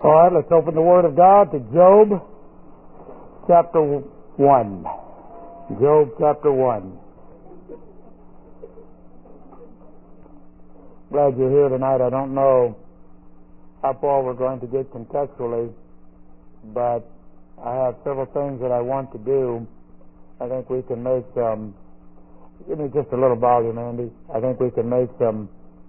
All right, let's open the Word of God to Job chapter 1. Job chapter 1. Glad you're here tonight. I don't know how far we're going to get contextually, but I have several things that I want to do. I think we can make some... Give me just a little volume, Andy. I think we can make some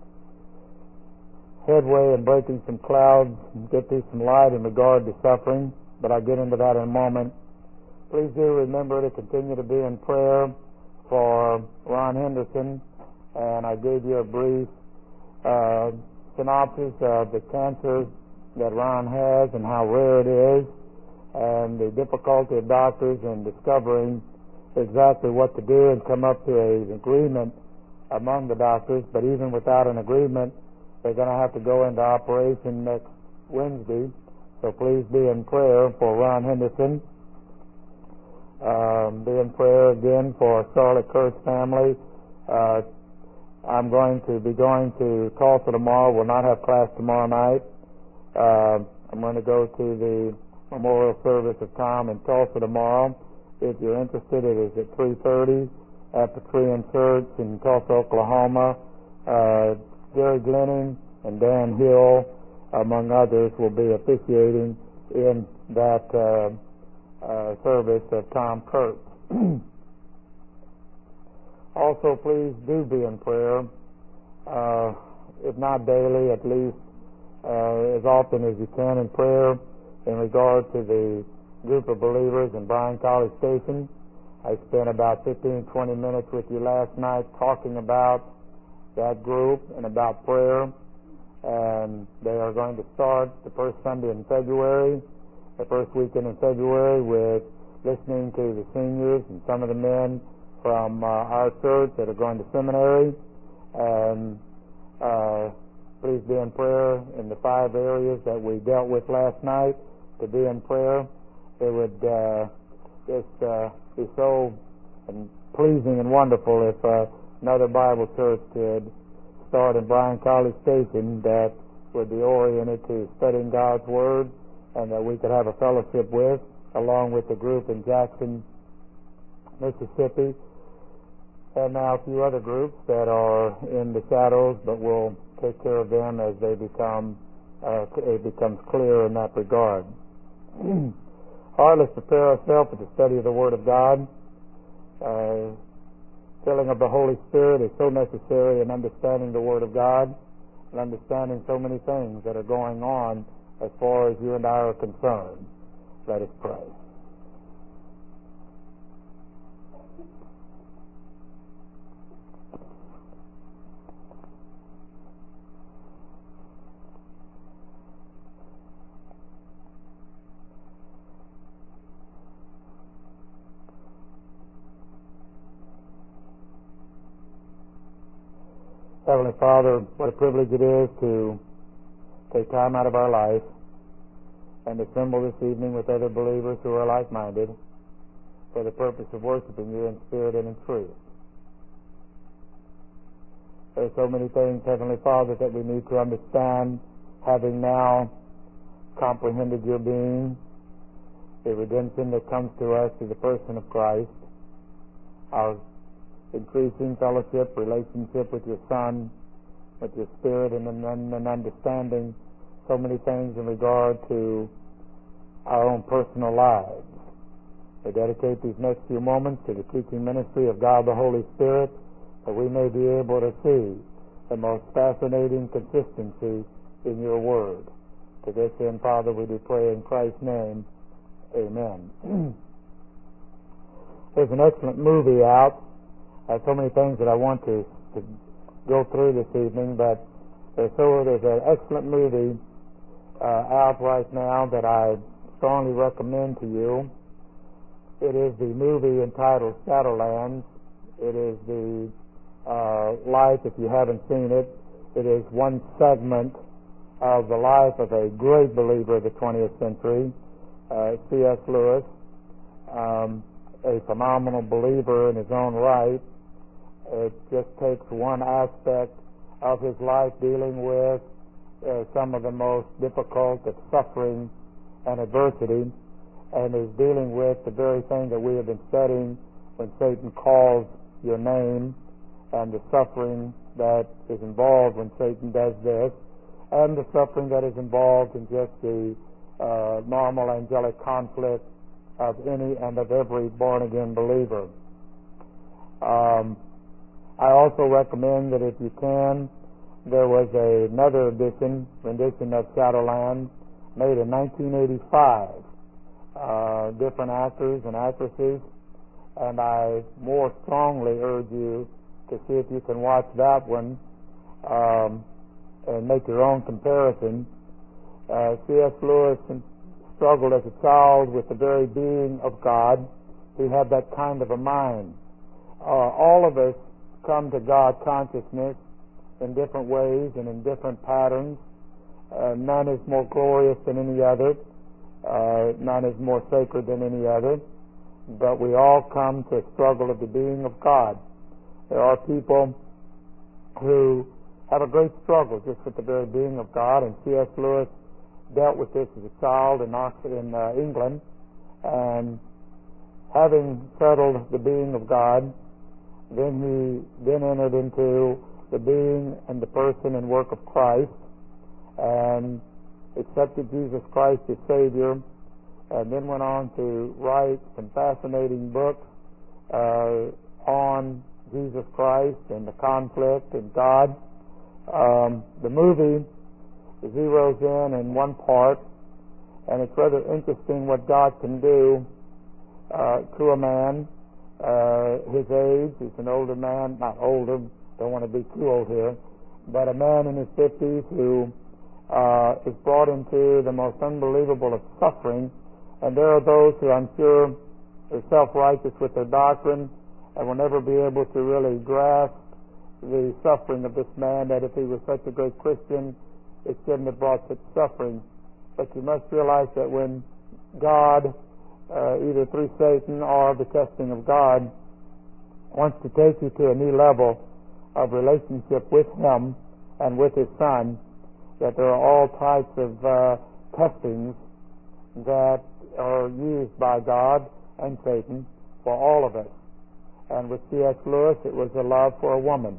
headway in breaking some clouds and get through some light in regard to suffering, but I'll get into that in a moment. Please do remember to continue to be in prayer for Ron Henderson, and I gave you a brief synopsis of the cancer that Ron has and how rare it is, and the difficulty of doctors in discovering exactly what to do and come up to an agreement among the doctors. But even without an agreement, they're going to have to go into operation next Wednesday. So please be in prayer for Ron Henderson. Be in prayer again for Charlotte Kurt's family. I'm going to be going to Tulsa tomorrow. We'll not have class tomorrow night. I'm going to go to the memorial service of Tom in Tulsa tomorrow. If you're interested, it is at 3:30 at the Trian Church in Tulsa, Oklahoma. Jerry Glenning and Dan Hill, among others, will be officiating in that service of Tom Kurt. Also, please do be in prayer, if not daily, at least as often as you can in prayer in regard to the group of believers in Bryan College Station. I spent about 15-20 minutes with you last night talking about that group and about prayer, and they are going to start the first Sunday in February, the first weekend in February, with listening to the seniors and some of the men from our church that are going to seminary. And please be in prayer in the 5 areas that we dealt with last night. To be in prayer, it would just be so pleasing and wonderful if another Bible church could start in Bryan College Station that would be oriented to studying God's Word, and that we could have a fellowship with, along with the group in Jackson, Mississippi, and now a few other groups that are in the shadows, but we'll take care of them as they become it becomes clear in that regard. All right, let's prepare ourselves for the study of the Word of God. Filling of the Holy Spirit is so necessary in understanding the Word of God and understanding so many things that are going on as far as you and I are concerned. Let us pray. Heavenly Father, what a privilege it is to take time out of our life and assemble this evening with other believers who are like-minded for the purpose of worshiping you in spirit and in truth. There are so many things, Heavenly Father, that we need to understand, having now comprehended your being, the redemption that comes to us through the person of Christ, our increasing fellowship, relationship with your Son, with your Spirit, and understanding so many things in regard to our own personal lives. We dedicate these next few moments to the teaching ministry of God the Holy Spirit, that we may be able to see the most fascinating consistency in your Word. To this end, Father, we do pray in Christ's name. Amen. There's an excellent movie out. I have so many things that I want to go through this evening, but there's an excellent movie out right now that I strongly recommend to you. It is the movie entitled Shadowlands. It is the life, if you haven't seen it, it is one segment of the life of a great believer of the 20th century, C.S. Lewis, a phenomenal believer in his own right. It just takes one aspect of his life dealing with some of the most difficult of suffering and adversity, and is dealing with the very thing that we have been studying when Satan calls your name, and the suffering that is involved when Satan does this, and the suffering that is involved in just the normal angelic conflict of any and of every born-again believer. I also recommend that if you can, there was another rendition of Shadowland made in 1985. Different actors and actresses, and I more strongly urge you to see if you can watch that one and make your own comparison. C.S. Lewis struggled as a child with the very being of God. He had that kind of a mind. All of us come to God consciousness in different ways and in different patterns. None is more glorious than any other. None is more sacred than any other. But we all come to a struggle of the being of God. There are people who have a great struggle just with the very being of God, and C.S. Lewis dealt with this as a child in England, and having settled the being of God, then he entered into the being and the person and work of Christ, and accepted Jesus Christ as Savior, and then went on to write some fascinating books on Jesus Christ and the conflict and God. The movie zeroes in one part, and it's rather interesting what God can do to a man his age. He's an older man, not older, don't want to be too old here, but a man in his 50s who is brought into the most unbelievable of suffering. And there are those who, I'm sure, are self-righteous with their doctrine and will never be able to really grasp the suffering of this man, that if he was such a great Christian, it shouldn't have brought such suffering. But you must realize that when God, either through Satan or the testing of God, wants to take you to a new level of relationship with Him and with His Son, that there are all types of testings that are used by God and Satan for all of us. And with C.S. Lewis, it was a love for a woman.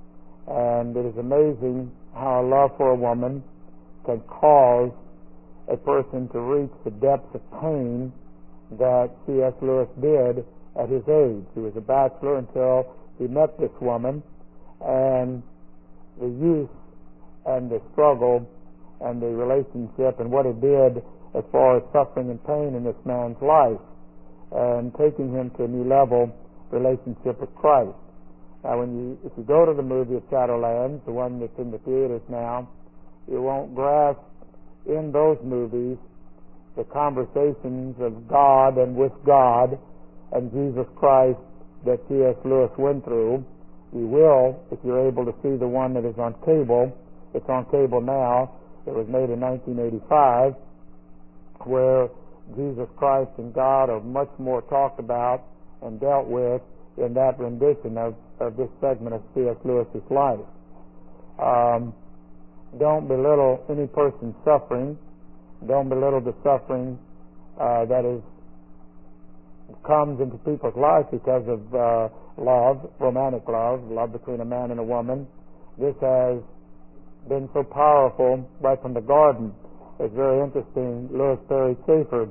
And it is amazing how a love for a woman can cause a person to reach the depths of pain that C.S. Lewis did at his age. He was a bachelor until he met this woman, and the use and the struggle and the relationship and what it did as far as suffering and pain in this man's life, and taking him to a new level relationship with Christ. Now, if you go to the movie of Shadowlands, the one that's in the theaters now, you won't grasp in those movies the conversations of God and with God and Jesus Christ that C.S. Lewis went through. You will, if you're able to see the one that is on cable. It's on cable now. It was made in 1985, where Jesus Christ and God are much more talked about and dealt with in that rendition of this segment of C.S. Lewis's life. Don't belittle any person's suffering. Don't belittle the suffering that comes into people's lives because of love, romantic love between a man and a woman. This has been so powerful right from the garden. It's very interesting. Louis Perry Chafer,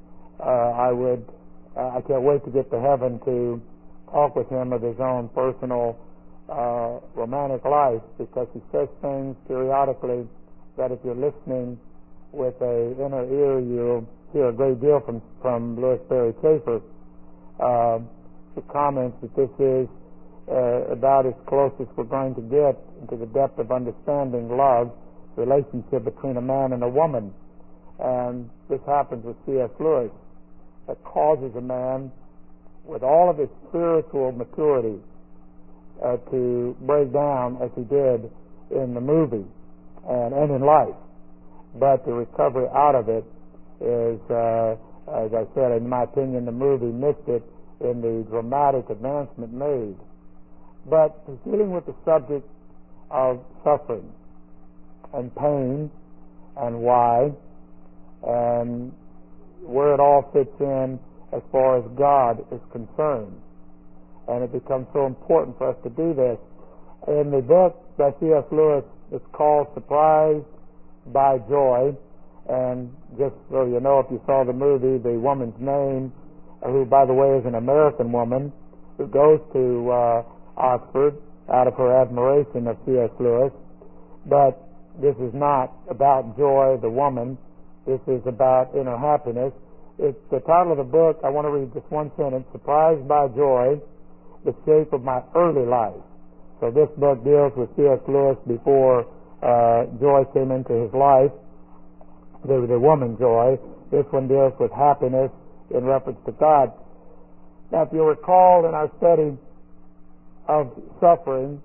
I can't wait to get to heaven to talk with him of his own personal romantic life, because he says things periodically that if you're listening with an inner ear, you'll hear a great deal from Louis Perry Chafer. He comments that this is about as close as we're going to get into the depth of understanding love, relationship between a man and a woman. And this happens with C.S. Lewis. That causes a man with all of his spiritual maturity to break down as he did in the movie and in life. But the recovery out of it is, as I said, in my opinion, the movie missed it in the dramatic advancement made. But dealing with the subject of suffering, and pain and why and where it all fits in as far as God is concerned. And it becomes so important for us to do this. In the book by C.S. Lewis, it's called Surprised by Joy. And just so you know, if you saw the movie, the woman's name, who, by the way, is an American woman, who goes to Oxford out of her admiration of C.S. Lewis. But this is not about Joy, the woman. This is about inner happiness. It's the title of the book. I want to read just one sentence. Surprised by Joy, the shape of my early life. So this book deals with C.S. Lewis before Joy came into his life, the woman Joy. This one deals with happiness in reference to God. Now, if you recall in our study of suffering,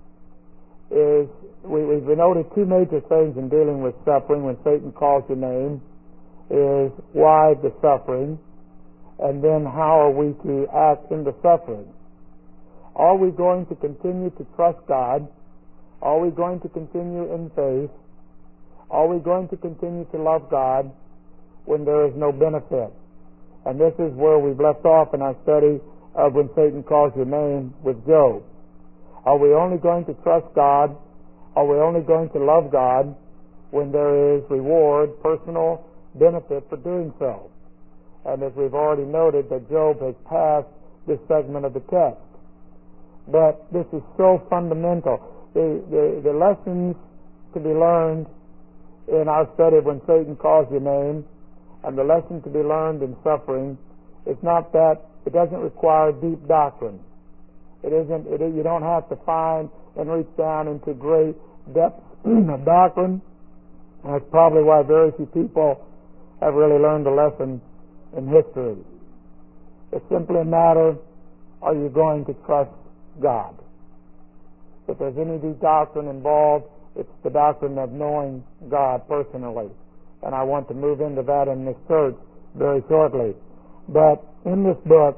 we've noted two major things in dealing with suffering when Satan calls your name, is why the suffering, and then how are we to act in the suffering. Are we going to continue to trust God? Are we going to continue in faith? Are we going to continue to love God when there is no benefit? And this is where we've left off in our study of when Satan calls your name with Job. Are we only going to trust God? Are we only going to love God when there is reward, personal benefit for doing so? And as we've already noted, that Job has passed this segment of the text. But this is so fundamental. The lessons to be learned in our study of when Satan calls your name, and the lesson to be learned in suffering, is not that it doesn't require deep doctrine. You don't have to find and reach down into great depths of doctrine. And that's probably why very few people have really learned a lesson in history. It's simply a matter, are you going to trust God? If there's any deep doctrine involved, it's the doctrine of knowing God personally. And I want to move into that in this church very shortly. But in this book,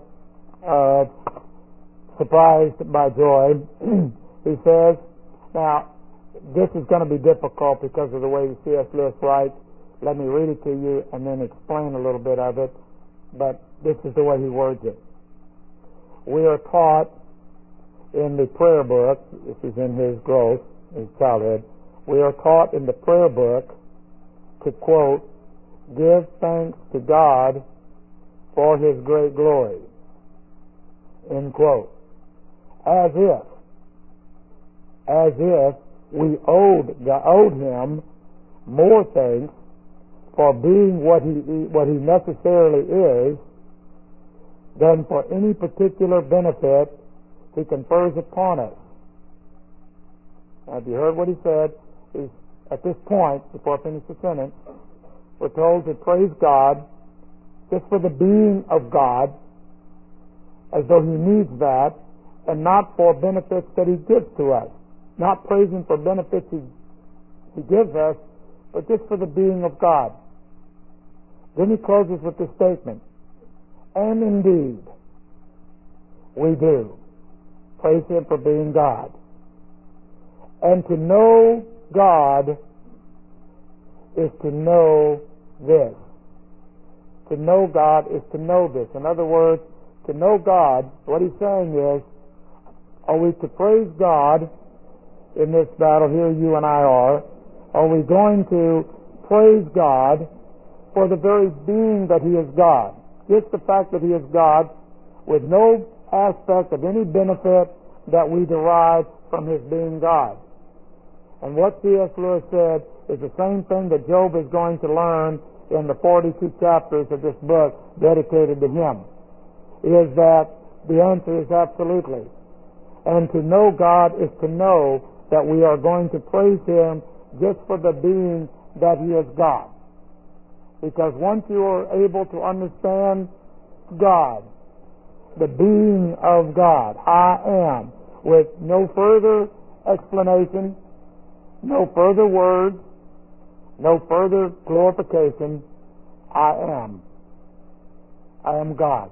Surprised by Joy, he says, now, this is going to be difficult because of the way C.S. Lewis writes. Let me read it to you and then explain a little bit of it. But this is the way he words it. We are taught in the prayer book, this is in his growth, his childhood, we are taught in the prayer book to, quote, give thanks to God for His great glory, end quote. As if we owed Him more thanks for being what He necessarily is than for any particular benefit He confers upon us. Now, have you heard what he said? Is at this point, before I finish the sentence, we're told to praise God just for the being of God, as though He needs that, and not for benefits that He gives to us. Not praising for benefits He gives us, but just for the being of God. Then he closes with this statement, and indeed, we do praise Him for being God. And to know God is to know this. To know God is to know this. In other words, to know God, what he's saying is, are we to praise God in this battle here you and I are? Are we going to praise God for the very being that He is God? Just the fact that He is God, with no aspect of any benefit that we derive from His being God. And what C.S. Lewis said is the same thing that Job is going to learn in the 42 chapters of this book dedicated to him, is that the answer is absolutely. And to know God is to know that we are going to praise Him just for the being that He is God. Because once you are able to understand God, the being of God, I am, with no further explanation, no further words, no further glorification, I am. I am God.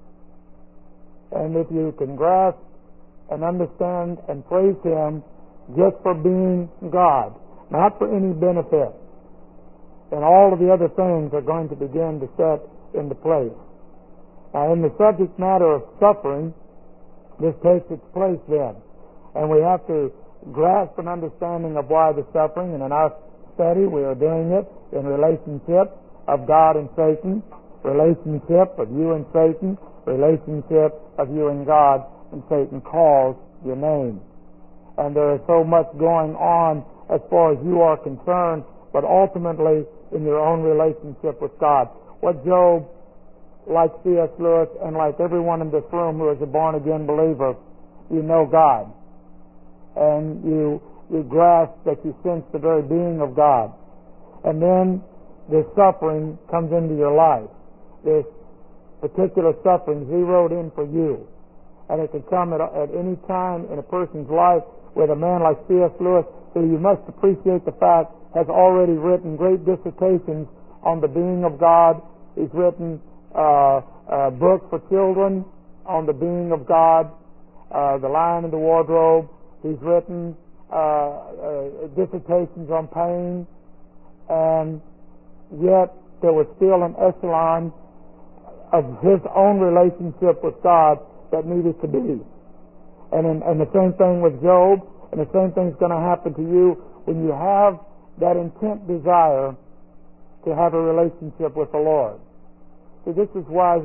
And if you can grasp and understand and praise Him just for being God, not for any benefit. And all of the other things are going to begin to set into place. Now, in the subject matter of suffering, this takes its place then. And we have to grasp an understanding of why the suffering, and in our study we are doing it in relationship of God and Satan, relationship of you and Satan, relationship of you and God, and Satan calls your name. And there is so much going on as far as you are concerned, but ultimately in your own relationship with God. What Job, like C.S. Lewis, and like everyone in this room who is a born-again believer, you know God. And you grasp that you sense the very being of God. And then this suffering comes into your life. This particular suffering zeroed in for you. And it can come at any time in a person's life with a man like C.S. Lewis, who you must appreciate the fact has already written great dissertations on the being of God. He's written a book for children on the being of God, The Lion in the Wardrobe. He's written dissertations on pain, and yet there was still an echelon of his own relationship with God that needed to be. And the same thing with Job, and the same thing's going to happen to you when you have that intent desire to have a relationship with the Lord. See, this is why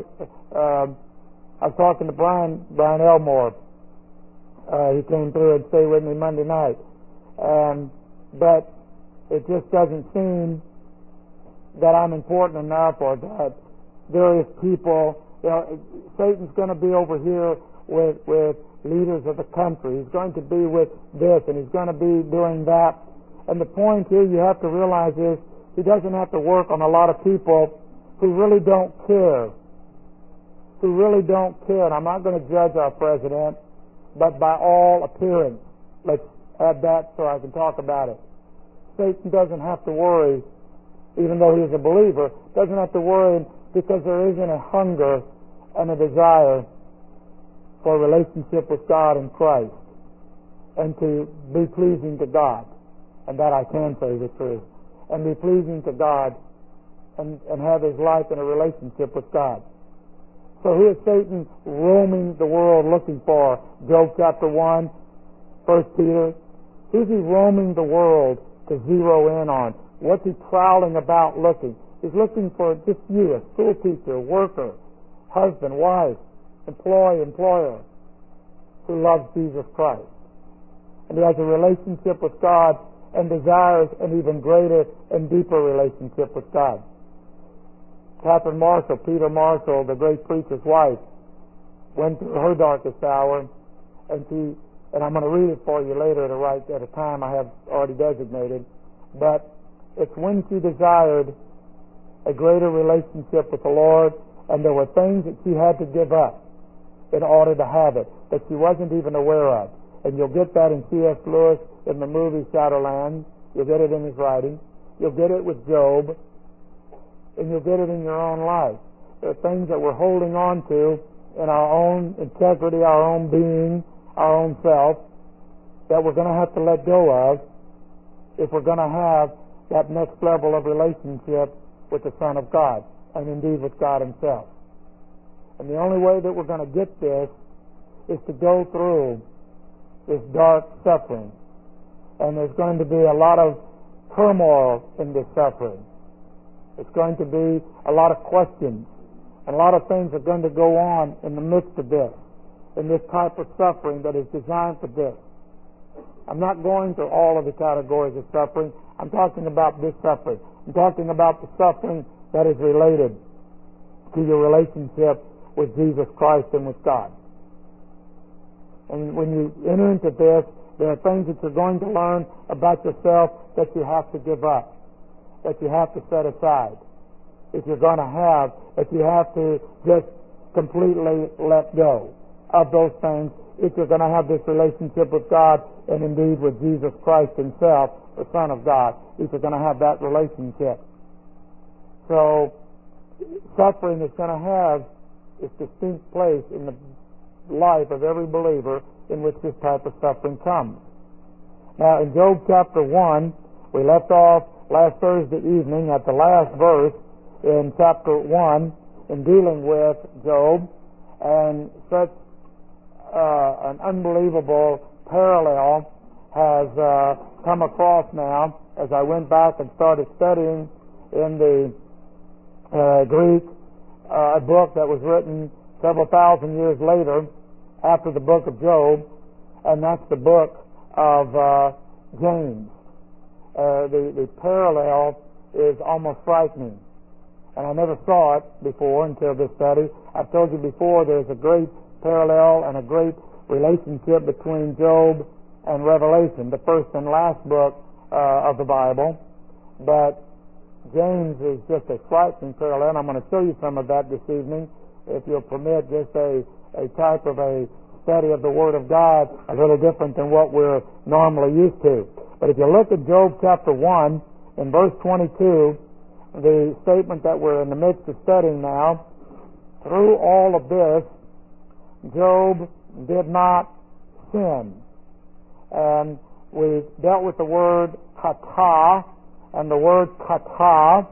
I was talking to Brian Elmore. He came through and stayed with me Monday night. But it just doesn't seem that I'm important enough, or that various people, Satan's going to be over here with leaders of the country. He's going to be with this, and he's going to be doing that. And the point here you have to realize is he doesn't have to work on a lot of people who really don't care. Who really don't care. And I'm not going to judge our president, but by all appearance, let's add that so I can talk about it. Satan doesn't have to worry, even though he's a believer, doesn't have to worry because there isn't a hunger and a desire for a relationship with God in Christ and to be pleasing to God. And that I can say the truth. And be pleasing to God and have his life in a relationship with God. So who is Satan roaming the world looking for? Job chapter 1, 1 Peter. Who's he roaming the world to zero in on? What's he prowling about looking? He's looking for just you, a school teacher, worker, husband, wife, employer, who loves Jesus Christ. And he has a relationship with God and desires an even greater and deeper relationship with God. Catherine Marshall, Peter Marshall, the great preacher's wife, went through her darkest hour, and I'm going to read it for you later at a time I have already designated, but it's when she desired a greater relationship with the Lord, and there were things that she had to give up in order to have it that she wasn't even aware of. And you'll get that in C.S. Lewis in the movie Shadowlands. You'll get it in his writing. You'll get it with Job. And you'll get it in your own life. There are things that we're holding on to in our own integrity, our own being, our own self, that we're going to have to let go of if we're going to have that next level of relationship with the Son of God, and indeed with God himself. And the only way that we're going to get this is to go through this dark suffering. And there's going to be a lot of turmoil in this suffering. It's going to be a lot of questions. And a lot of things are going to go on in the midst of this, in this type of suffering that is designed for this. I'm not going through all of the categories of suffering. I'm talking about this suffering. I'm talking about the suffering that is related to your relationship with Jesus Christ and with God. And when you enter into this, there are things that you're going to learn about yourself that you have to give up, that you have to set aside, that you have to just completely let go of those things if you're going to have this relationship with God and indeed with Jesus Christ himself, the Son of God, if you're going to have that relationship. So suffering is going to have its distinct place in the life of every believer in which this type of suffering comes. Now, in Job chapter 1, We left off last Thursday evening at the last verse in chapter 1 in dealing with Job, and such an unbelievable parallel has come across now as I went back and started studying in the Greek, a book that was written several thousand years later after the book of Job, and that's the book of James. The parallel is almost frightening, and I never saw it before until this study. I've told you before there's a great parallel and a great relationship between Job and Revelation, the first and last book of the Bible, but James is just a frightening parallel, and I'm going to show you some of that this evening, if you'll permit, just a type of a study of the Word of God, a little different than what we're normally used to. But if you look at Job chapter 1, in verse 22, the statement that we're in the midst of studying now, through all of this, Job did not sin. And we dealt with the word kata, and the word kata,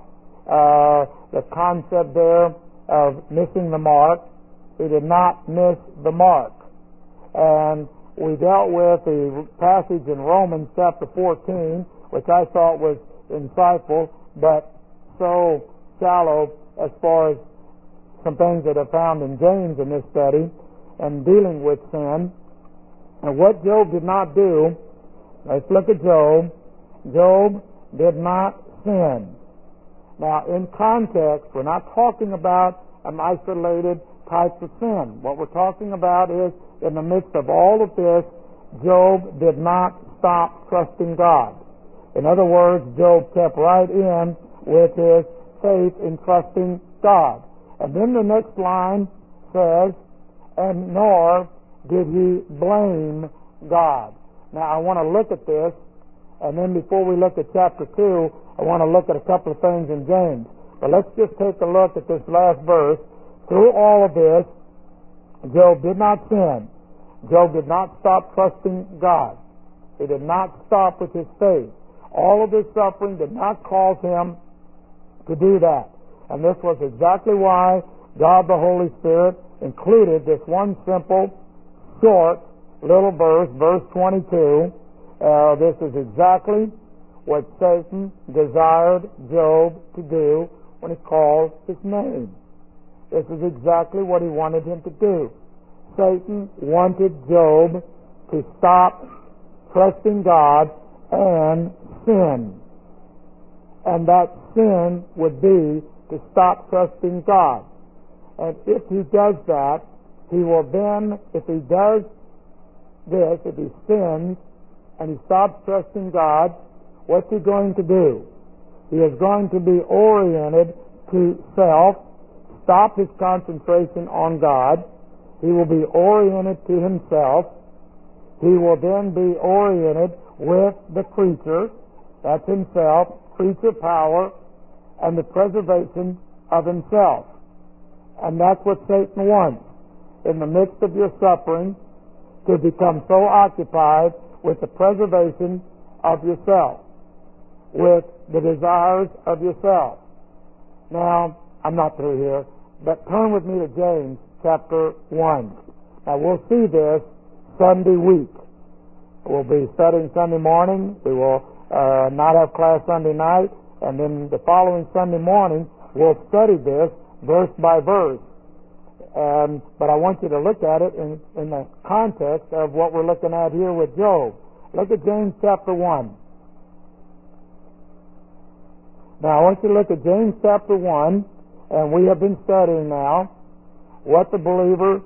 the concept there of missing the mark. He did not miss the mark. And we dealt with the passage in Romans chapter 14, which I thought was insightful, but so shallow as far as some things that are found in James in this study, and dealing with sin. And what Job did not do, let's look at Job. Job did not sin. Now, in context, we're not talking about an isolated type of sin. What we're talking about is, in the midst of all of this, Job did not stop trusting God. In other words, Job kept right in with his faith in trusting God. And then the next line says, and nor did he blame God. Now, I want to look at this, and then before we look at chapter 2, I want to look at a couple of things in James. But let's just take a look at this last verse. Through all of this, Job did not sin. Job did not stop trusting God. He did not stop with his faith. All of this suffering did not cause him to do that. And this was exactly why God the Holy Spirit included this one simple, short, little verse, verse 22. This is exactly what Satan desired Job to do when he called his name. This is exactly what he wanted him to do. Satan wanted Job to stop trusting God and sin. And that sin would be to stop trusting God. And if he does that, he will then, if he does this, if he sins and he stops trusting God, what's he going to do? He is going to be oriented to self, stop his concentration on God. He will be oriented to himself. He will then be oriented with the creature, that's himself, creature power, and the preservation of himself. And that's what Satan wants, in the midst of your suffering, to become so occupied with the preservation of yourself, with the desires of yourself. Now, I'm not through here, but turn with me to James chapter 1. Now, we'll see this Sunday week. We'll be studying Sunday morning. We will not have class Sunday night, and then the following Sunday morning, we'll study this verse by verse. But I want you to look at it in the context of what we're looking at here with Job. Look at James chapter 1. Now, I want you to look at James chapter 1, and we have been studying now how the believer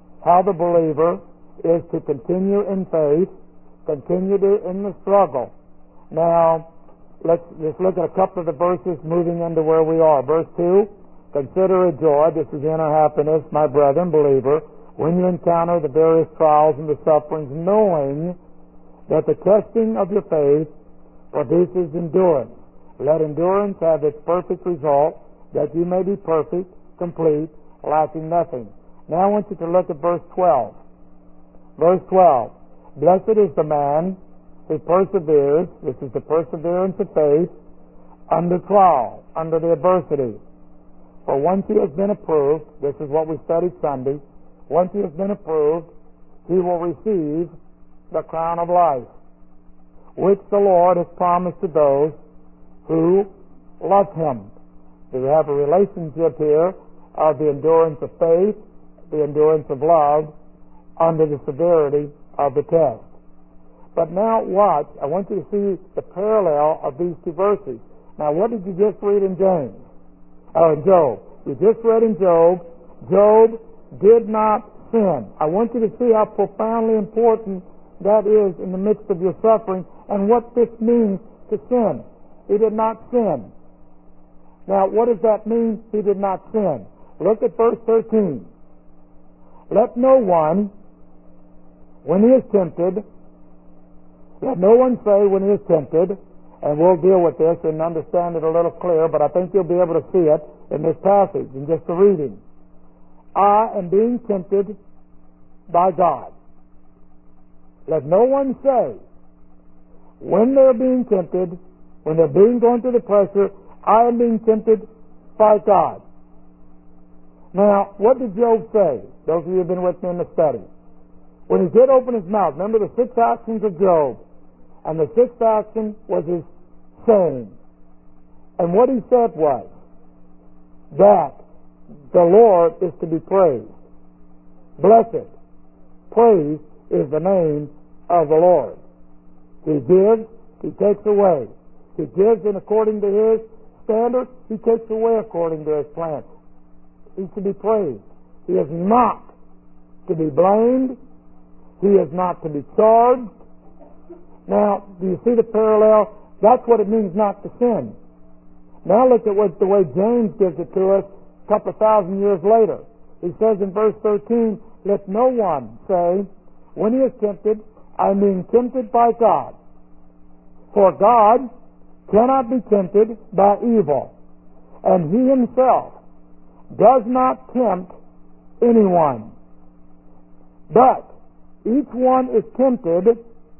is to continue in faith, continue in the struggle. Now, let's just look at a couple of the verses moving into where we are. Verse 2, consider it joy, this is inner happiness, my brethren, believer, when you encounter the various trials and the sufferings, knowing that the testing of your faith produces endurance. Let endurance have its perfect result, that you may be perfect, complete, lacking nothing. Now I want you to look at verse 12. Verse 12, blessed is the man He perseveres. This is the perseverance of faith under trial, under the adversity. For once he has been approved, this is what we studied Sunday, once he has been approved, he will receive the crown of life, which the Lord has promised to those who love him. We have a relationship here of the endurance of faith, the endurance of love, under the severity of the test. But now watch, I want you to see the parallel of these two verses. Now what did you just read in James? In Job. You just read in Job, Job did not sin. I want you to see how profoundly important that is in the midst of your suffering and what this means to sin. He did not sin. Now what does that mean, he did not sin? Look at verse 13. Let no one, when he is tempted, let no one say when he is tempted, and we'll deal with this and understand it a little clearer, but I think you'll be able to see it in this passage, in just the reading. I am being tempted by God. Let no one say, when they're being tempted, when they're being going through the pressure, I am being tempted by God. Now, what did Job say? Those of you who have been with me in the study. When he did open his mouth, remember the 6 actions of Job, and the 6th action was his saying. And what he said was that the Lord is to be praised. Blessed, praise is the name of the Lord. He gives, he takes away. He gives in according to his standard, he takes away according to his plan. He's to be praised. He is not to be blamed. He is not to be charged. Now, do you see the parallel? That's what it means not to sin. Now look at the way James gives it to us a couple of thousand years later. He says in verse 13, let no one say, when he is tempted, I am being tempted by God. For God cannot be tempted by evil, and he himself does not tempt anyone. But each one is tempted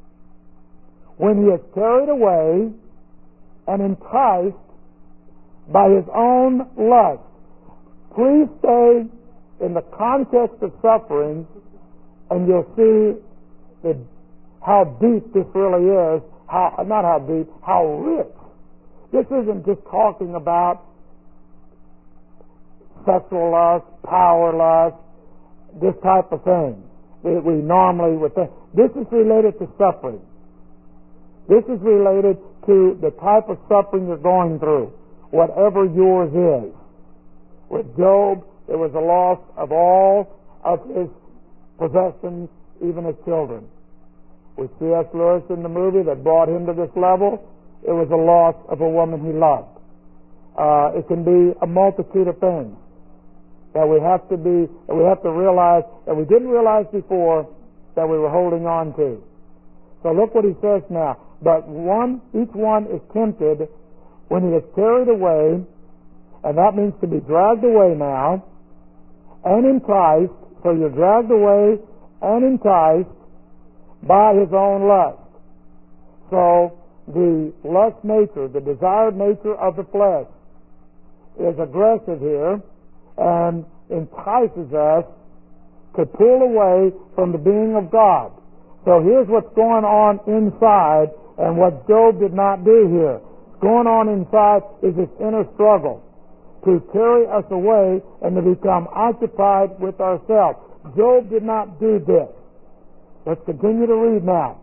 when he is carried away and enticed by his own lust. Please stay in the context of suffering and you'll see how deep this really is, how rich. This isn't just talking about sexual lust, power lust, this type of thing. We normally would think. This is related to suffering. This is related to the type of suffering you're going through, whatever yours is. With Job, it was a loss of all of his possessions, even his children. With C.S. Lewis in the movie that brought him to this level, it was a loss of a woman he loved. It can be a multitude of things that we have to realize that we didn't realize before that we were holding on to. So look what he says now. But each one is tempted when he is carried away, and that means to be dragged away now, and enticed. So you're dragged away and enticed by his own lust. So the lust nature, the desired nature of the flesh, is aggressive here and entices us to pull away from the being of God. So here's what's going on inside, and what Job did not do here. What's going on inside is this inner struggle to carry us away and to become occupied with ourselves. Job did not do this. Let's continue to read now.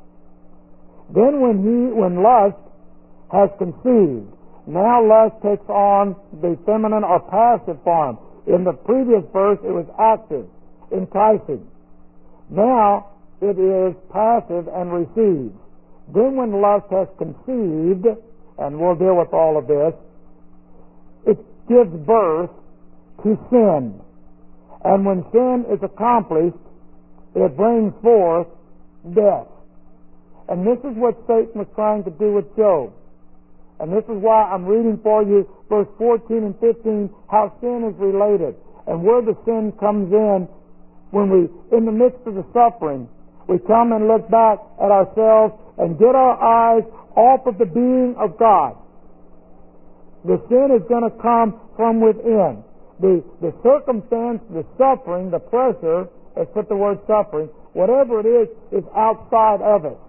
Then when lust has conceived, now lust takes on the feminine or passive form. In the previous verse, it was active, enticing. Now it is passive and receives. Then when lust has conceived, and we'll deal with all of this, it gives birth to sin. And when sin is accomplished, it brings forth death. And this is what Satan was trying to do with Job. And this is why I'm reading for you verse 14 and 15, how sin is related and where the sin comes in when in the midst of the suffering, we come and look back at ourselves and get our eyes off of the being of God. The sin is going to come from within. The circumstance, the suffering, the pressure, let's put the word suffering, whatever it is outside of us.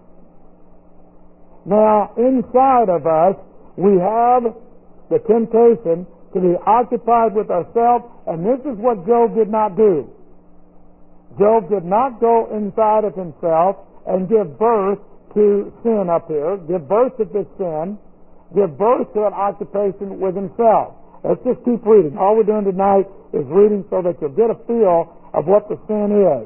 Now, inside of us, we have the temptation to be occupied with ourselves, and this is what Job did not do. Job did not go inside of himself and give birth to sin up here, give birth to this sin, give birth to an occupation with himself. Let's just keep reading. All we're doing tonight is reading so that you'll get a feel of what the sin is.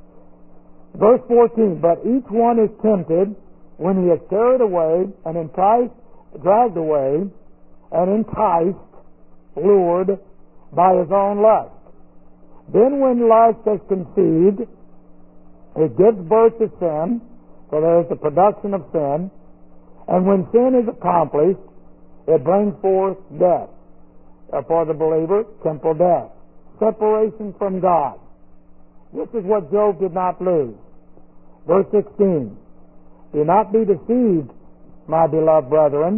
Verse 14, but each one is tempted when he is carried away and enticed, dragged away, and enticed, lured by his own lust. Then when lust has conceived, it gives birth to sin, so there is the production of sin, and when sin is accomplished, it brings forth death. For the believer, temporal death, separation from God. This is what Job did not lose. Verse 16, do not be deceived, my beloved brethren,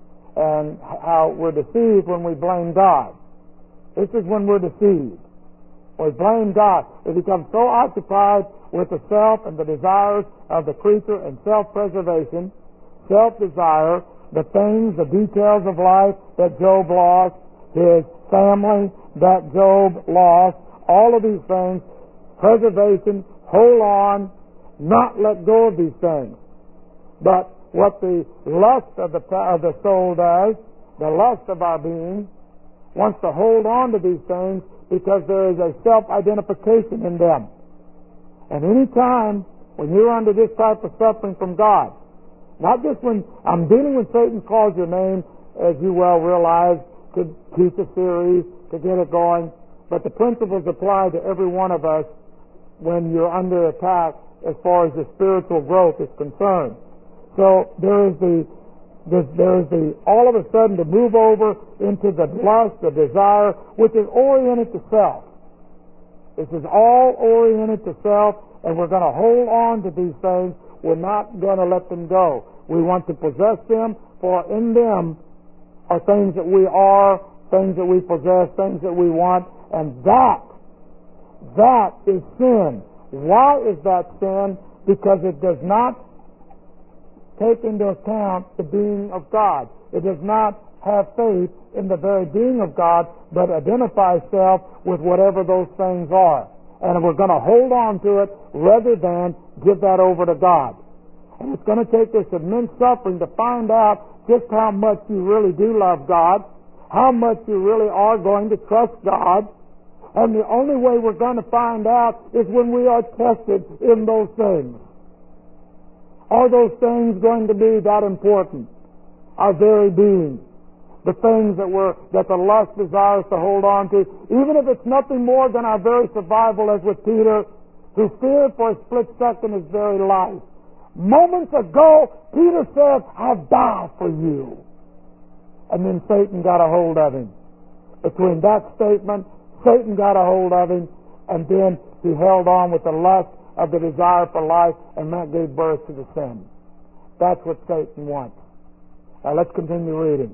and how we're deceived when we blame God. This is when we're deceived. We blame God. We become so occupied with the self and the desires of the creature and self-preservation, self-desire, the things, the details of life that Job lost, his family that Job lost, all of these things, preservation, hold on, not let go of these things. But what the lust of the soul does, the lust of our being, wants to hold on to these things because there is a self-identification in them. And any time when you're under this type of suffering from God, not just when I'm dealing with Satan calls your name, as you well realize, to teach a series, to get it going, but the principles apply to every one of us when you're under attack as far as the spiritual growth is concerned. So there is the all of a sudden to move over into the lust, the desire, which is oriented to self. This is all oriented to self, and we're going to hold on to these things. We're not going to let them go. We want to possess them, for in them are things that we are, things that we possess, things that we want, and that is sin. Why is that sin? Because it does not take into account the being of God. It does not have faith in the very being of God, but identifies self with whatever those things are. And we're going to hold on to it rather than give that over to God. And it's going to take this immense suffering to find out just how much you really do love God, how much you really are going to trust God. And the only way we're going to find out is when we are tested in those things. Are those things going to be that important? Our very being. The things that the lust desires to hold on to, even if it's nothing more than our very survival, as with Peter, who feared for a split second his very life. Moments ago, Peter said, "I've died for you." And then Satan got a hold of him. Between that statement, Satan got a hold of him, and then he held on with the lust of the desire for life, and that gave birth to the sin. That's what Satan wants. Now let's continue reading.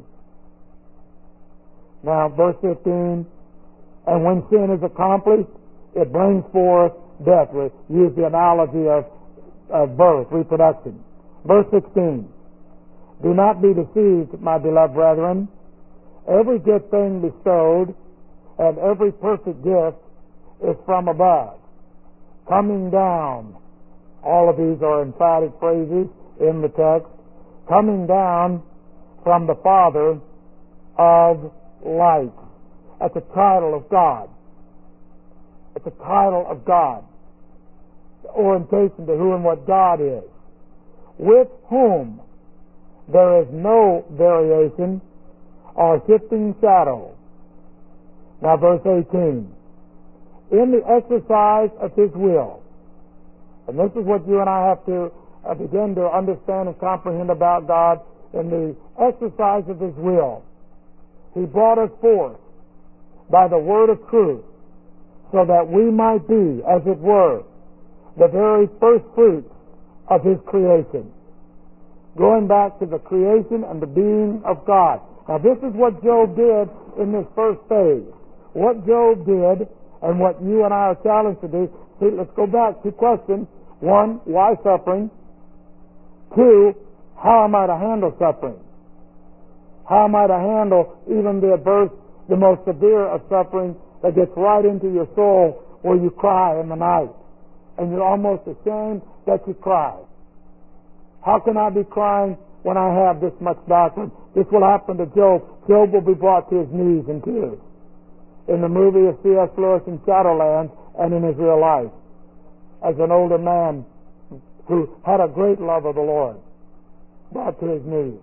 Now, verse 15, and when sin is accomplished, it brings forth death. We use the analogy of birth, reproduction. Verse 16, do not be deceived, my beloved brethren. Every good thing bestowed and every perfect gift is from above, coming down. All of these are emphatic phrases in the text. Coming down from the Father of light. That's a title of God. It's a title of God. The orientation to who and what God is. With whom there is no variation or shifting shadow. Now verse 18. In the exercise of His will. And this is what you and I have to begin to understand and comprehend about God. In the exercise of His will, He brought us forth by the word of truth, so that we might be, as it were, the very first fruits of His creation. Going back to the creation and the being of God. Now this is what Job did in this first phase. What Job did and what you and I are challenged to do. See, let's go back. Two questions. One, why suffering? Two, how am I to handle suffering? How am I to handle even the most severe of suffering that gets right into your soul where you cry in the night and you're almost ashamed that you cry? How can I be crying when I have this much doctrine? This will happen to Job. Job will be brought to his knees in tears. In the movie of C.S. Lewis in Shadowlands and in his real life, as an older man who had a great love of the Lord, brought to his knees.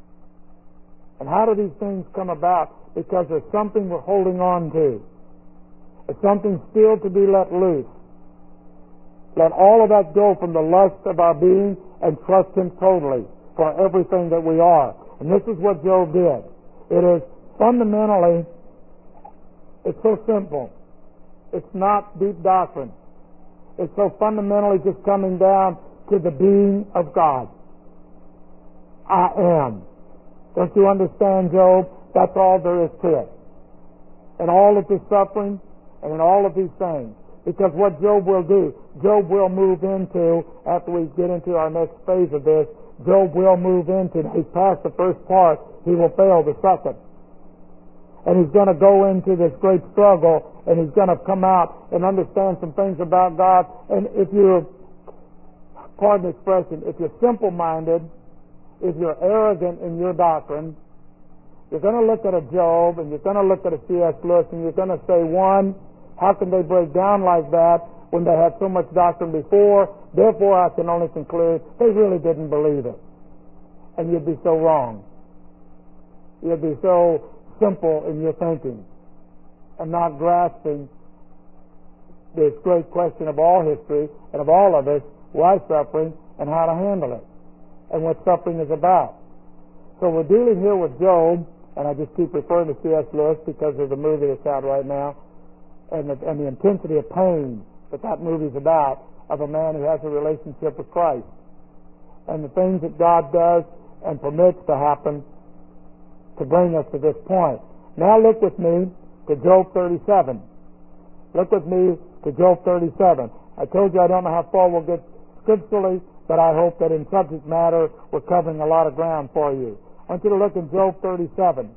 And how do these things come about? Because there's something we're holding on to. There's something still to be let loose. Let all of that go from the lust of our being and trust Him totally for everything that we are. And this is what Job did. It is fundamentally, it's so simple. It's not deep doctrine. It's so fundamentally just coming down to the being of God. I am. Don't you understand, Job? That's all there is to it. And all of this suffering and in all of these things. Because what Job will do, Job will move into, after we get into our next phase of this, Job will move into, he's past the first part, he will fail the second. And he's going to go into this great struggle, and he's going to come out and understand some things about God. And if you're, pardon the expression, if you're simple-minded, if you're arrogant in your doctrine, you're going to look at a Job, and you're going to look at a C.S. Lewis, and you're going to say, one, how can they break down like that when they had so much doctrine before? Therefore, I can only conclude they really didn't believe it. And you'd be so wrong. You'd be so simple in your thinking and not grasping this great question of all history and of all of us, why suffering and how to handle it and what suffering is about. So we're dealing here with Job, and I just keep referring to C.S. Lewis because of the movie that's out right now, and the intensity of pain that movie's about, of a man who has a relationship with Christ, and the things that God does and permits to happen to bring us to this point. Now look with me to Job 37. Look with me to Job 37. I told you I don't know how far we'll get scripturally, but I hope that in subject matter we're covering a lot of ground for you. I want you to look in Job 37.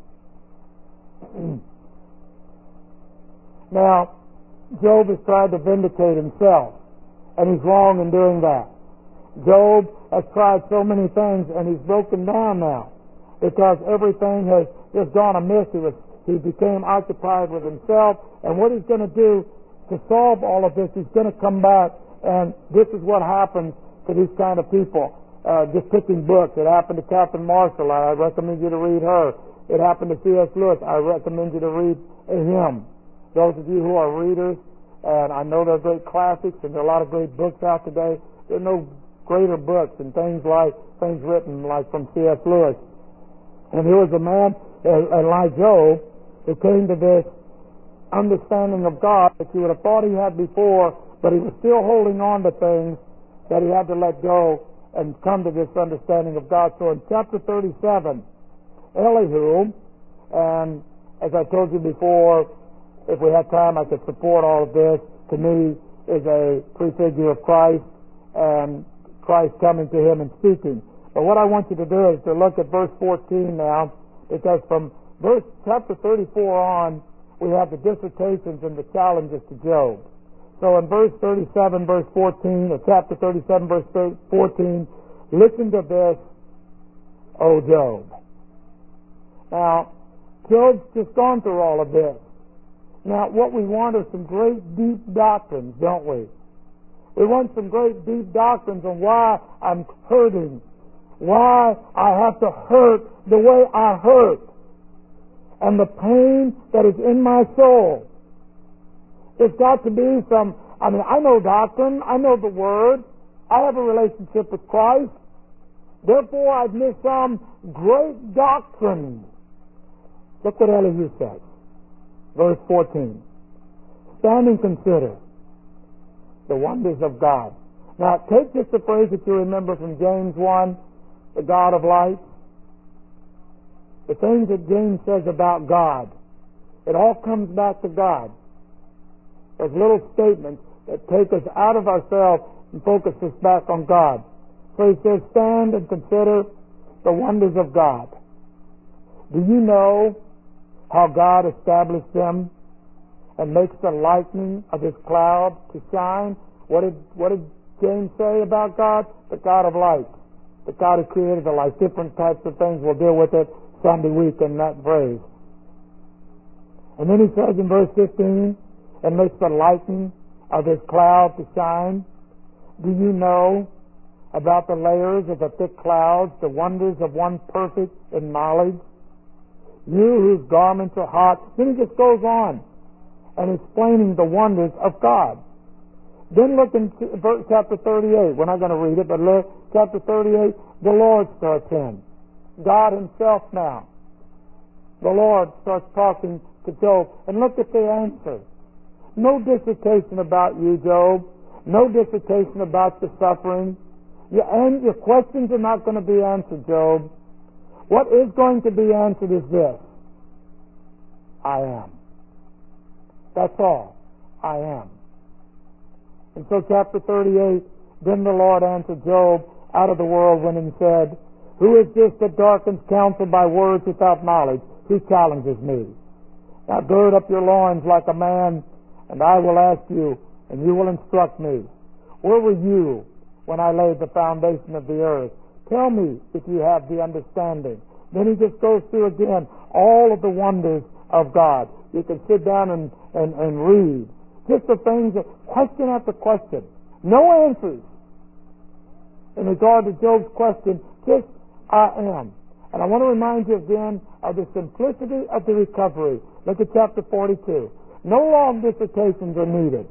Now, Job has tried to vindicate himself, and he's wrong in doing that. Job has tried so many things, and he's broken down now because everything has just gone amiss. He became occupied with himself, and what he's going to do to solve all of this, he's going to come back, and this is what happens to these kind of people. Just picking books. It happened to Catherine Marshall. I recommend you to read her. It happened to C.S. Lewis. I recommend you to read him. Those of you who are readers, and I know there are great classics, and there are a lot of great books out today. There are no greater books and things written like from C.S. Lewis. And here was a man like Job who came to this understanding of God that you would have thought he had before, but he was still holding on to things that he had to let go and come to this understanding of God. So in chapter 37, Elihu, and as I told you before, if we had time I could support all of this, to me is a prefigure of Christ and Christ coming to him and speaking. But what I want you to do is to look at verse 14 now, because from chapter 34 on, we have the dissertations and the challenges to Job. So in verse 37, verse 14, or chapter 37, verse 14, listen to this, O Job. Now, Job's just gone through all of this. Now, what we want are some great deep doctrines, don't we? We want some great deep doctrines on why I'm hurting, why I have to hurt the way I hurt, and the pain that is in my soul. There's got to be some, I know doctrine, I know the Word, I have a relationship with Christ, therefore I've missed some great doctrine. Look what Elihu says. Verse 14. Stand and consider the wonders of God. Now, take just the phrase that you remember from James 1, the God of light. The things that James says about God, it all comes back to God. Those little statements that take us out of ourselves and focus us back on God. So he says, stand and consider the wonders of God. Do you know how God established them and makes the lightning of his cloud to shine? What did James say about God? The God of light. The God who created the light. Different types of things. We'll deal with it Sunday week in that phrase. And then he says in verse 15, and makes the lightning of his cloud to shine. Do you know about the layers of the thick clouds, the wonders of one perfect in knowledge? You whose garments are hot. Then he just goes on and explaining the wonders of God. Then look in chapter 38. We're not going to read it, but look, chapter 38, the Lord starts in. God himself now. The Lord starts talking to Job. And look at the answer. No dissertation about you, Job. No dissertation about your suffering. Your questions are not going to be answered, Job. What is going to be answered is this. I am. That's all. I am. And so chapter 38, then the Lord answered Job out of the whirlwind and said, who is this that darkens counsel by words without knowledge? He challenges me. Now gird up your loins like a man, and I will ask you, and you will instruct me. Where were you when I laid the foundation of the earth? Tell me if you have the understanding. Then he just goes through again all of the wonders of God. You can sit down and read. Just the things, question after question. No answers. In regard to Job's question, just I am. And I want to remind you again of the simplicity of the recovery. Look at chapter 42. No long dissertations are needed.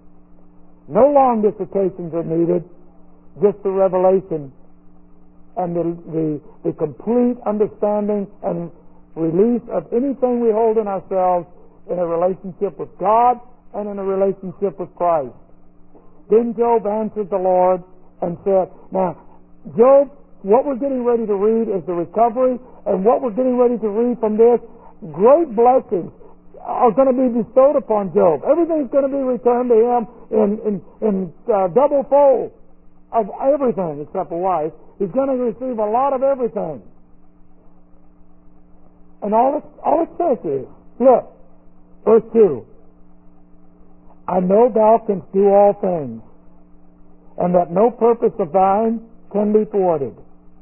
No long dissertations are needed. Just the revelation and the complete understanding and release of anything we hold in ourselves in a relationship with God and in a relationship with Christ. Then Job answered the Lord and said, now, Job, what we're getting ready to read is the recovery, and what we're getting ready to read from this, great blessings are going to be bestowed upon Job. Everything's going to be returned to him in double fold of everything except a wife. He's going to receive a lot of everything. And all it says is, look, verse 2, I know thou canst do all things, and that no purpose of thine can be thwarted.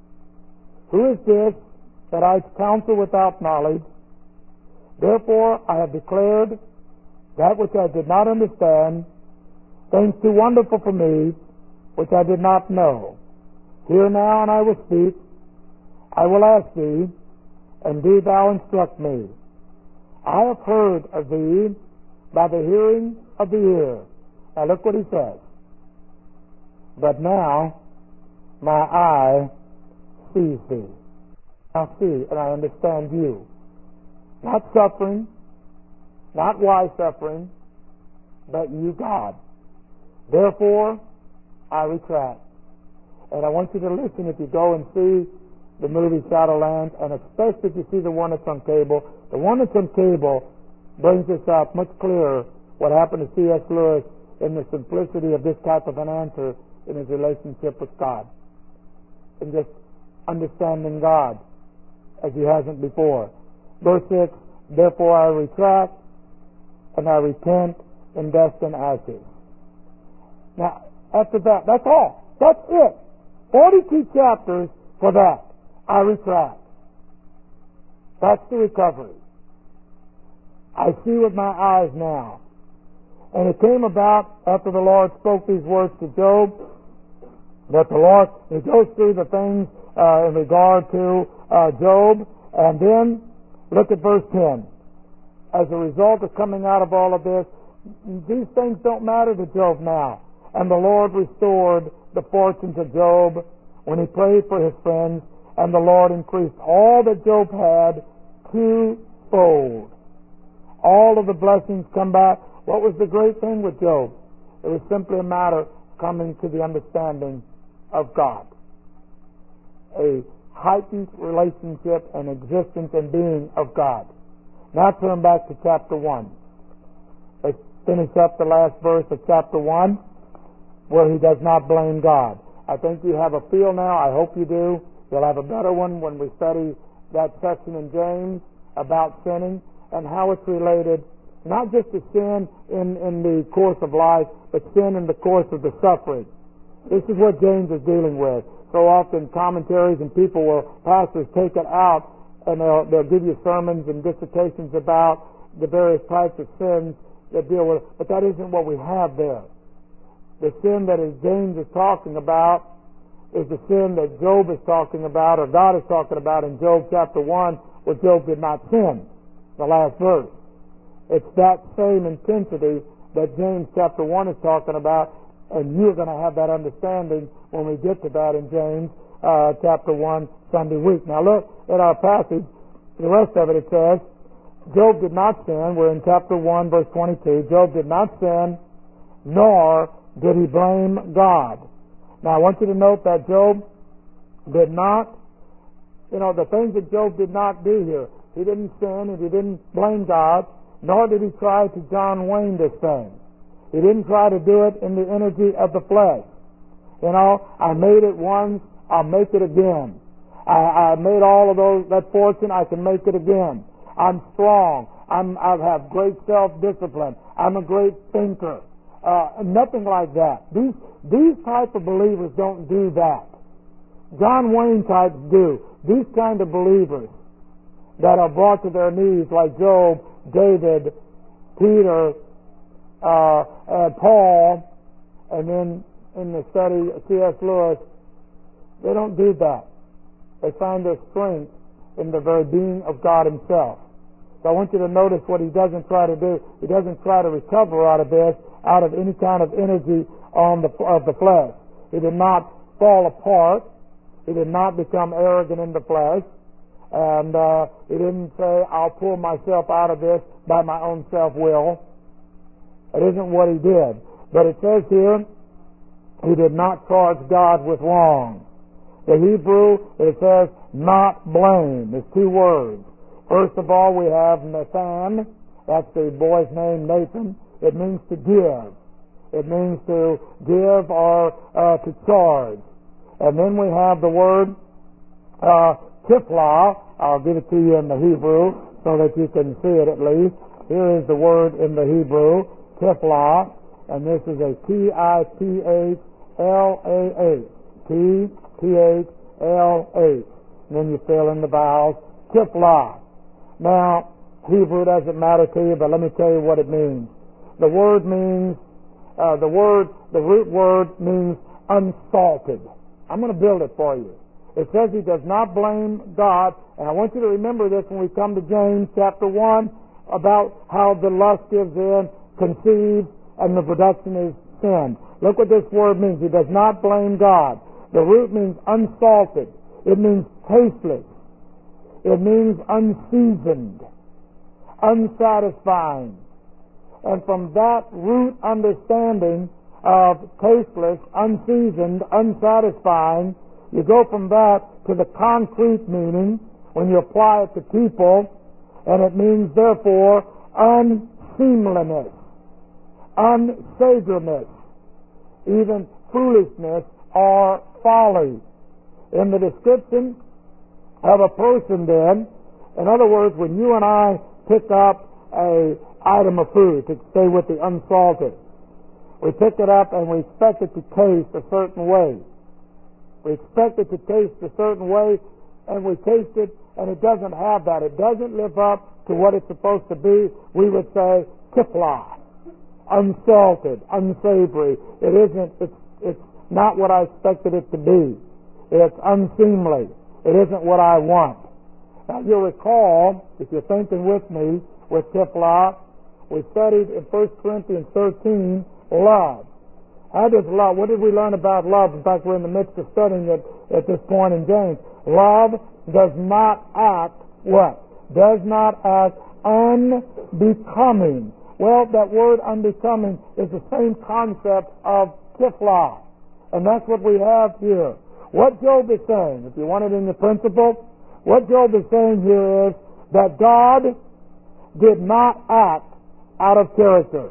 Who is this that I counsel without knowledge? Therefore I have declared that which I did not understand, things too wonderful for me, which I did not know. Hear now, and I will speak. I will ask thee, and do thou instruct me. I have heard of thee by the hearing of the ear. Now look what he says. But now my eye sees thee. Now see, and I understand you. Not suffering, not why suffering, but you, God. Therefore, I retract. And I want you to listen if you go and see the movie Shadowlands, and especially if you see the one that's on cable. The one that's on cable brings this out much clearer, what happened to C.S. Lewis in the simplicity of this type of an answer in his relationship with God. And just understanding God as he hasn't before. Verse 6, therefore I retract, and I repent in dust and ashes. Now, after that, that's all. That's it. 42 chapters for that. I retract. That's the recovery. I see with my eyes now. And it came about after the Lord spoke these words to Job, that the Lord, he goes through the things in regard to Job, and then look at verse 10. As a result of coming out of all of this, these things don't matter to Job now. And the Lord restored the fortunes of Job when he prayed for his friends, and the Lord increased all that Job had twofold. All of the blessings come back. What was the great thing with Job? It was simply a matter coming to the understanding of God. A heightened relationship and existence and being of God. Now turn back to chapter 1. Let's finish up the last verse of chapter 1 where he does not blame God. I think you have a feel now. I hope you do. You'll have a better one when we study that section in James about sinning and how it's related not just to sin in the course of life, but sin in the course of the suffering. This is what James is dealing with. So often commentaries and pastors take it out and they'll give you sermons and dissertations about the various types of sins that deal with it. But that isn't what we have there. The sin that James is talking about is the sin that Job is talking about, or God is talking about in Job chapter 1, where Job did not sin, the last verse. It's that same intensity that James chapter 1 is talking about, and you're going to have that understanding when we get to that in James chapter 1 Sunday week. Now look at our passage. The rest of it says, Job did not sin. We're in chapter 1 verse 22. Job did not sin, nor did he blame God. Now I want you to note that Job did not, the things that Job did not do here. He didn't sin and he didn't blame God, nor did he try to John Wayne this thing. He didn't try to do it in the energy of the flesh. I made it once, I'll make it again. I made all of that fortune, I can make it again. I'm strong. I have great self-discipline. I'm a great thinker. Nothing like that. These type of believers don't do that. John Wayne types do. These kind of believers that are brought to their knees like Job, David, Peter, and Paul, and then in the study C.S. Lewis, they don't do that. They find their strength in the very being of God himself. So I want you to notice what he doesn't try to do. He doesn't try to recover out of this, out of any kind of energy of the flesh. He did not fall apart. He did not become arrogant in the flesh. And he didn't say, I'll pull myself out of this by my own self-will. It isn't what he did. But it says here, he did not charge God with wrong. The Hebrew, it says, not blame. There's two words. First of all, we have Nathan. That's the boy's name, Nathan. It means to give. It means to give or to charge. And then we have the word Tiflah. I'll give it to you in the Hebrew so that you can see it at least. Here is the word in the Hebrew, Tiflah, and this is a T-I-T-H-L-A-H. T-T-H-L-H. And then you fill in the vowels, Tiflah. Now, Hebrew doesn't matter to you, but let me tell you what it means. The word means, the root word means unsalted. I'm going to build it for you. It says he does not blame God, and I want you to remember this when we come to James chapter 1 about how the lust gives in, conceives, and the production is sin. Look what this word means. He does not blame God. The root means unsalted. It means tasteless. It means unseasoned, unsatisfying. And from that root understanding of tasteless, unseasoned, unsatisfying, you go from that to the concrete meaning when you apply it to people, and it means therefore unseemliness, unsavoriness, even foolishness or folly. In the description of a person then, in other words, when you and I pick up a item of food, to stay with the unsalted, we pick it up and we expect it to taste a certain way. We expect it to taste a certain way, and we taste it, and it doesn't have that. It doesn't live up to what it's supposed to be. We would say Tiflah, unsalted, unsavory. It isn't. It's not what I expected it to be. It's unseemly. It isn't what I want. Now you'll recall, if you're thinking with me, with Tiflah, we studied in 1 Corinthians 13 love. How does love? What did we learn about love? In fact, we're in the midst of studying it at this point in James. Love does not act what? Does not act unbecoming Well, that word unbecoming is the same concept of tifla. And that's what we have here. What Job is saying, if you want it in the principle, what Job is saying here is that God did not act out of character.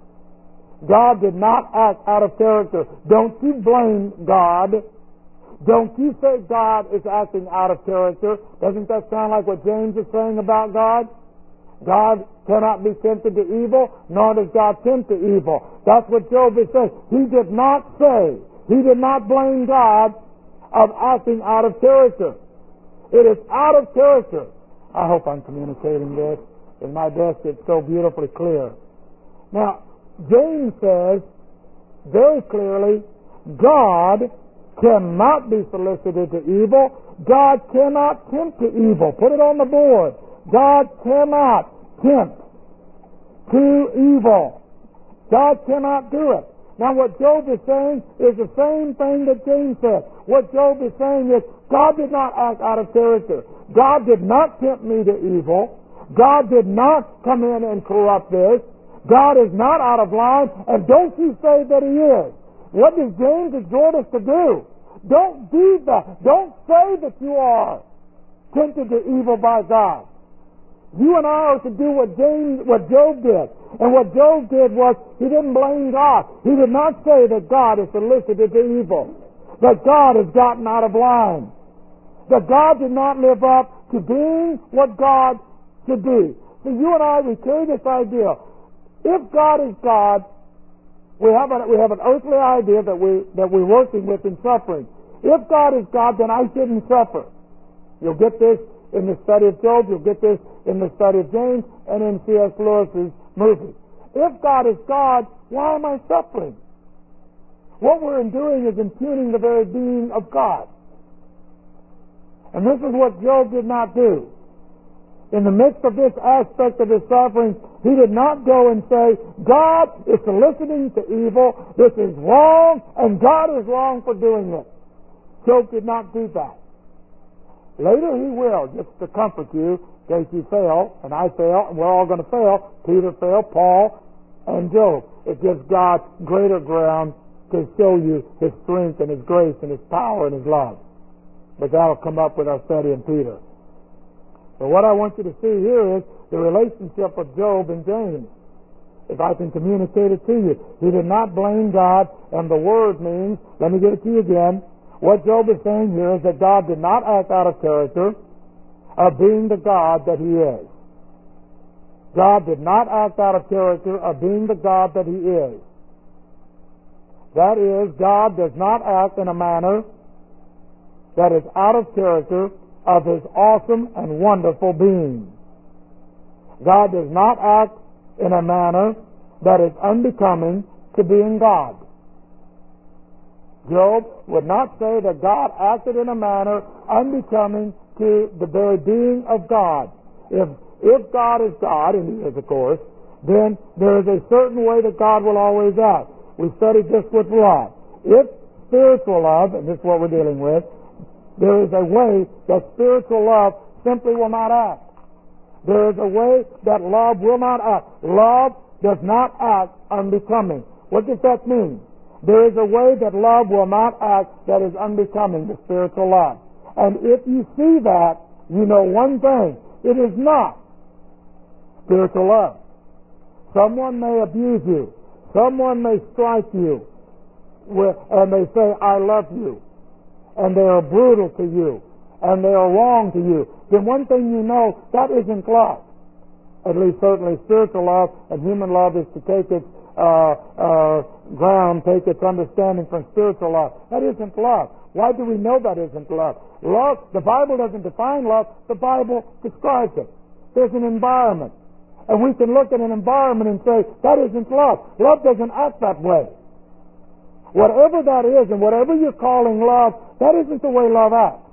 God did not act out of character. Don't you blame God. Don't you say God is acting out of character. Doesn't that sound like what James is saying about God? God cannot be tempted to evil, nor does God tempt to evil. That's what Job is saying. He did not blame God of acting out of character. It is out of character. I hope I'm communicating this in my desk. It's so beautifully clear. Now, James says very clearly, God cannot be solicited to evil. God cannot tempt to evil. Put it on the board. God cannot tempt to evil. God cannot do it. Now what Job is saying is the same thing that James said. What Job is saying is God did not act out of character. God did not tempt me to evil. God did not come in and corrupt this. God is not out of line, and don't you say that He is. What does James exhort us to do? Don't do that. Don't say that you are tempted to evil by God. You and I are to do what Job did. And what Job did was he didn't blame God. He did not say that God is solicited to evil, that God has gotten out of line, that God did not live up to being what God should be. So you and I, we carry this idea. If God is God, we have an earthly idea that we're working with in suffering. If God is God, then I shouldn't suffer. You'll get this in the study of Job, you'll get this in the study of James, and in C.S. Lewis's movie. If God is God, why am I suffering? What we're doing is impugning the very being of God. And this is what Job did not do. In the midst of this aspect of his suffering, he did not go and say, God is soliciting to evil, this is wrong, and God is wrong for doing it. Job did not do that. Later he will, just to comfort you, in case you fail, and I fail, and we're all going to fail. Peter failed, Paul, and Job. It gives God greater ground to show you His strength and His grace and His power and His love. But that will come up with our study in Peter. But what I want you to see here is the relationship of Job and James. If I can communicate it to you. He did not blame God, and the word means, let me get it to you again, what Job is saying here is that God did not act out of character of being the God that He is. God did not act out of character of being the God that He is. That is, God does not act in a manner that is out of character of His awesome and wonderful being. God does not act in a manner that is unbecoming to being God. Job would not say that God acted in a manner unbecoming to the very being of God. If God is God, and He is of course, then there is a certain way that God will always act. We studied this with love. If spiritual love, and this is what we're dealing with, there is a way that spiritual love simply will not act. There is a way that love will not act. Love does not act unbecoming. What does that mean? There is a way that love will not act that is unbecoming to spiritual love. And if you see that, you know one thing. It is not spiritual love. Someone may abuse you. Someone may strike you. And they say, I love you. And they are brutal to you. And they are wrong to you. Then one thing you know, that isn't love. At least certainly spiritual love and human love is to take its ground, take its understanding from spiritual love. That isn't love. Why do we know that isn't love? Love, the Bible doesn't define love, the Bible describes it. There's an environment. And we can look at an environment and say, that isn't love. Love doesn't act that way. Whatever that is and whatever you're calling love, that isn't the way love acts.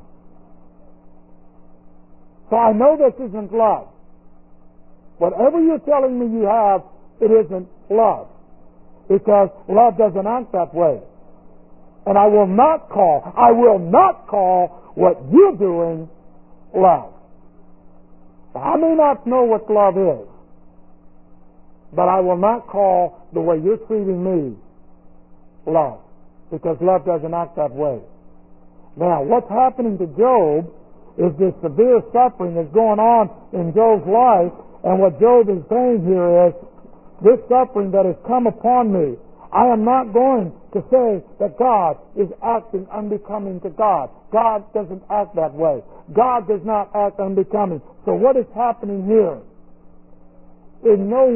So I know this isn't love. Whatever you're telling me you have, it isn't love. Because love doesn't act that way. And I will not call what you're doing love. I may not know what love is. But I will not call the way you're treating me love, because love doesn't act that way. Now, what's happening to Job is this severe suffering that's going on in Job's life, and what Job is saying here is, this suffering that has come upon me, I am not going to say that God is acting unbecoming to God. God doesn't act that way. God does not act unbecoming. So what is happening here? In no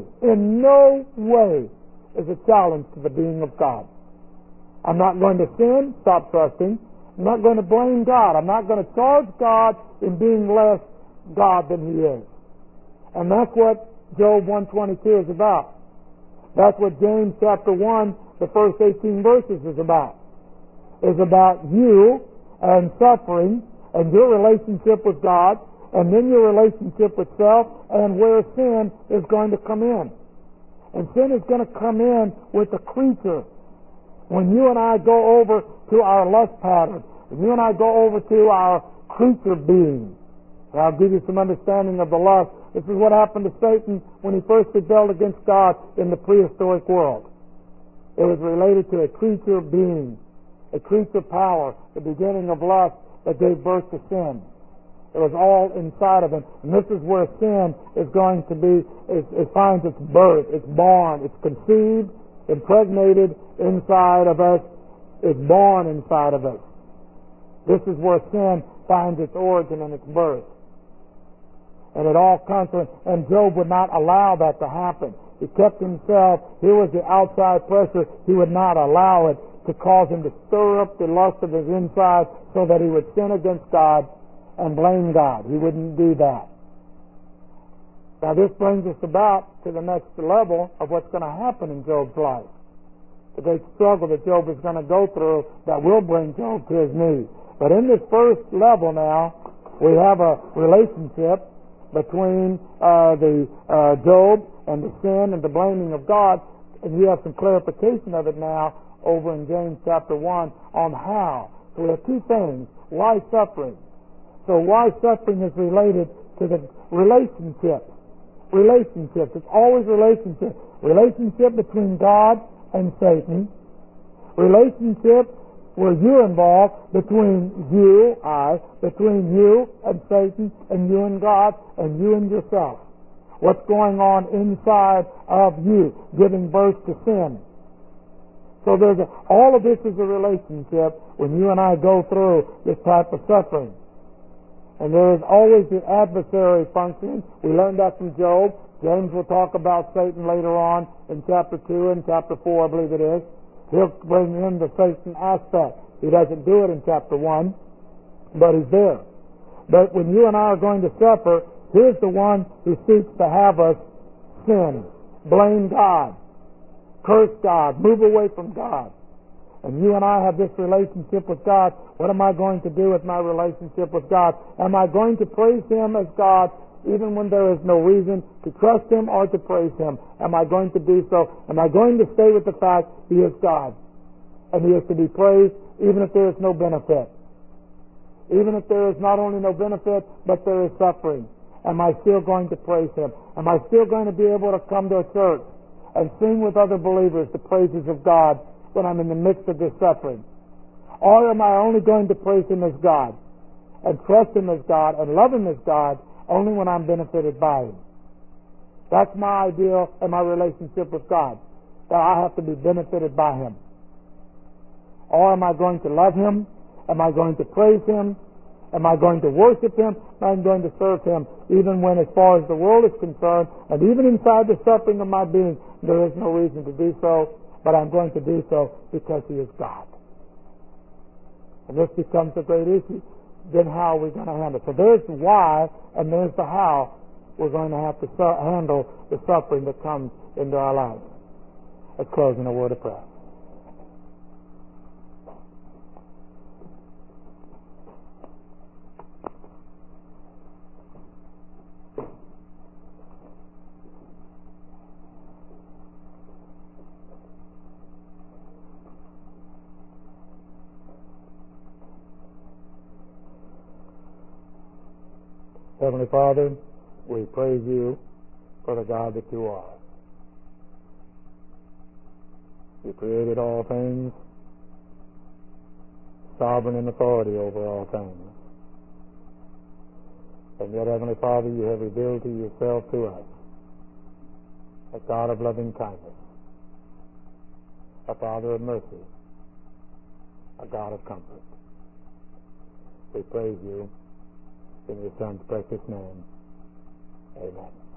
way is a challenge to the being of God. I'm not going to sin, stop trusting. I'm not going to blame God. I'm not going to charge God in being less God than He is. And that's what Job 122 is about. That's what James chapter 1, the first 18 verses is about. It's about you and suffering and your relationship with God, and then your relationship with self, and where sin is going to come in. And sin is going to come in with the creature. When you and I go over to our lust pattern, when you and I go over to our creature being, and I'll give you some understanding of the lust. This is what happened to Satan when he first rebelled against God in the prehistoric world. It was related to a creature being, a creature power, the beginning of lust that gave birth to sin. It was all inside of him. And this is where sin is going to be, it finds its birth, it's born, it's conceived, impregnated inside of us, it's born inside of us. This is where sin finds its origin and its birth. And it all comes from, and Job would not allow that to happen. He kept himself, here was the outside pressure, he would not allow it to cause him to stir up the lust of his inside so that he would sin against God and blame God. He wouldn't do that. Now this brings us about to the next level of what's going to happen in Job's life. The great struggle that Job is going to go through that will bring Job to his knees. But in this first level now, we have a relationship between Job and the sin and the blaming of God, and you have some clarification of it now over in James chapter 1 on how. So we have two things. Why suffering? So why suffering is related to the relationship. Relationships. It's always relationship. Relationship between God and Satan. Relationship where you're involved between you and Satan, and you and God, and you and yourself. What's going on inside of you, giving birth to sin. So all of this is a relationship when you and I go through this type of suffering. And there is always the adversary functioning. We learned that from Job. James will talk about Satan later on in chapter 2 and chapter 4, I believe it is. He'll bring in the Satan aspect. He doesn't do it in chapter 1, but he's there. But when you and I are going to suffer, here's the one who seeks to have us sin, blame God, curse God, move away from God. And you and I have this relationship with God. What am I going to do with my relationship with God? Am I going to praise Him as God even when there is no reason to trust Him or to praise Him? Am I going to do so? Am I going to stay with the fact He is God and He is to be praised even if there is no benefit? Even if there is not only no benefit, but there is suffering. Am I still going to praise Him? Am I still going to be able to come to a church and sing with other believers the praises of God when I'm in the midst of this suffering? Or am I only going to praise Him as God and trust Him as God and love Him as God only when I'm benefited by Him? That's my ideal and my relationship with God, that I have to be benefited by Him. Or am I going to love Him? Am I going to praise Him? Am I going to worship Him? Am I going to serve Him even when, as far as the world is concerned, and even inside the suffering of my being, there is no reason to do so, but I'm going to do so because He is God. And this becomes a great issue. Then how are we going to handle it? So there's the why, and there's the how we're going to have to handle the suffering that comes into our lives. Let's close in a word of prayer. Heavenly Father, we praise You for the God that You are. You created all things, sovereign and authority over all things. And yet, Heavenly Father, you have revealed to yourself to us a God of loving kindness, a Father of mercy, a God of comfort. We praise you in your Son's precious name. Amen.